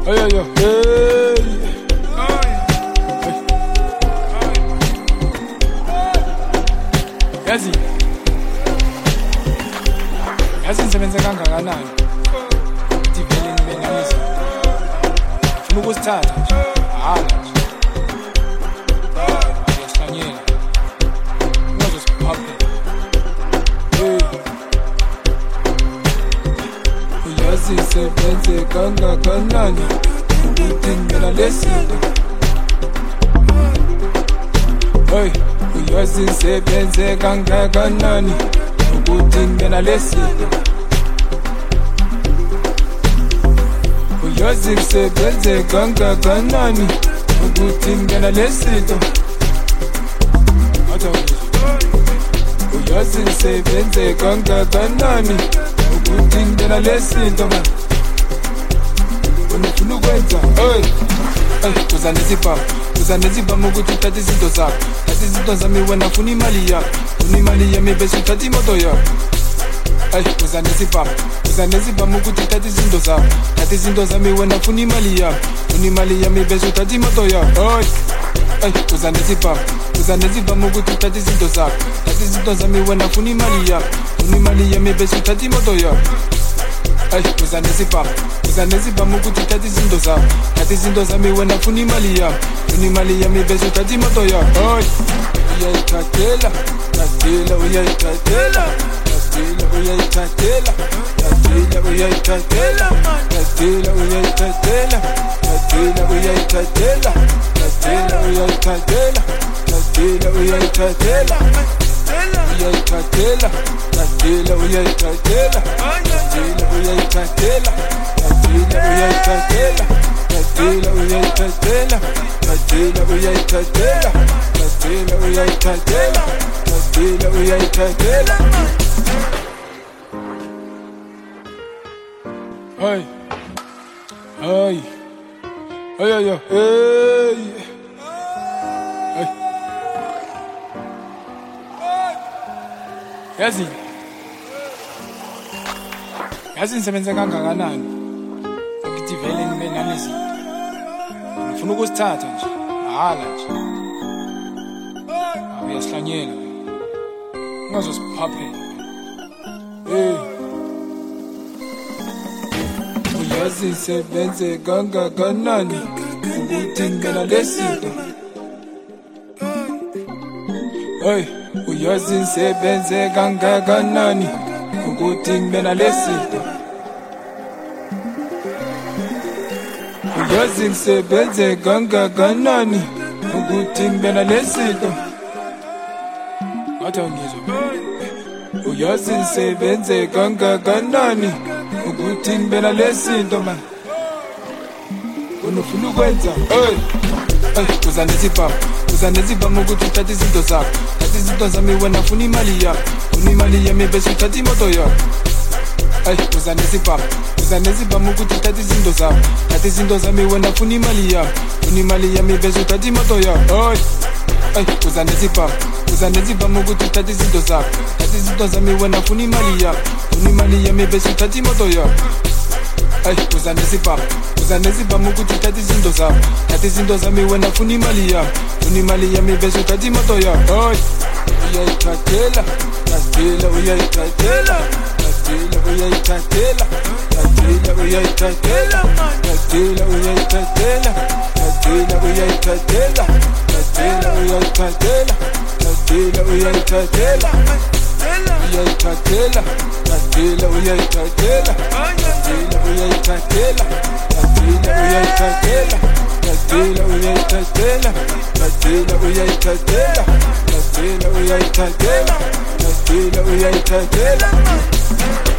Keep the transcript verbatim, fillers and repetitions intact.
Hey, hey, hey, hey. Yazi yazi nisebenze kangakanani ukuthi vele nibe naniso funa ukusithatha nje hala nje ngiyahlanyela ungazosiphaphe uyazi nisebenze kangakanani ukuthi nibe nalesinto hey uyazi nisebenze kangakanani ukuthi ngibe nalesinto uyazi nisebenze kangakanani ukuthi ngibe nalesinto uyazi nisebenze kangakanani ukuthi ngibe nalesinto man unifuna ukwenza hey hey uzanezipha uzanezipha ukuthi uthathe izinto zakho thatha izinto zami wena funa imali yakho funa imali yami bese uthatha imoto yakho hey uzanezipha uzanezipha ukuthi uthathe izinto zakho thatha izinto zami wena funa imali yakho funa imali yami bese uthatha imoto yakho hey hey uzanezipha uzanezipha ukuthi uthathe izinto zakho thatha izinto zami wena funa imali yakho funa imali yami bese uthatha imoto yakho hey uzanezipha uzanezipha ukuthi uthathe izinto zakho thatha izinto zami wena funa imali yakho funa imali yami bese uthatha imoto yakho hey uyayithathela thathela uyayithathela thathela uyayithathela thathela uyayithathela thathela uyayithathela thathela uyayithathela thathela uyayithathela thathela uyayithathela uyayithathela thathela uyayithathela thathela uyayithathela thathela uyayithathela thathela uyayithathela thathela uyayithathela thathela uyayithathela thathela uyayithathela hey hey hey hey hey hey yazi yazi nisebenze kangakanani ukuthi vele nibe nalezinto ngifuna ukusithatha nje hala nje awuyahlanyela ungazosiphaphe hey uyazi nisebenze kangakanani ukuthi nibe nalezinto hey uyazi nisebenze kangakanani ukuthi ngibe nalesinto uyazi nisebenze kangakanani ukuthi ngibe nalesinto ngathi ngizwa uyazi nisebenze kangakanani ukuthi ngibe nalesinto man unofuna ukwenza hey hey uzanezipha uzanezipha ukuthi uthathe izinto zakho thatha izinto zami wena funa imali yakho funa imali yami bese uthatha imoto yakho hey uzanezipha uzanezipha ukuthi uthathe izinto zakho thatha izinto zami wena funa imali yakho funa imali yami bese uthatha imoto yakho hey hey uzanezipha uzanezipha ukuthi uthathe izinto zakho thatha izinto zami wena funa imali yakho funa imali yami bese uthatha imoto yakho hey uzanezipha uzanezipha ukuthi uthathe izinto zakho thatha izinto zami wena funa imali yakho funa imali yami bese uthatha imoto yakho hey uyayithathela thathela uyayithathela thathela uyayithathela thathela uyayithathela thathela uyayithathela thathela uyayithathela thathela uyayithathela thathela uyayithathela uyayithathela thathela uyayithathela thathela uyayithathela thathela uyayithathela thathela uyayithathela thathela uyayithathela thathela uyayithathela thathela uyayithathela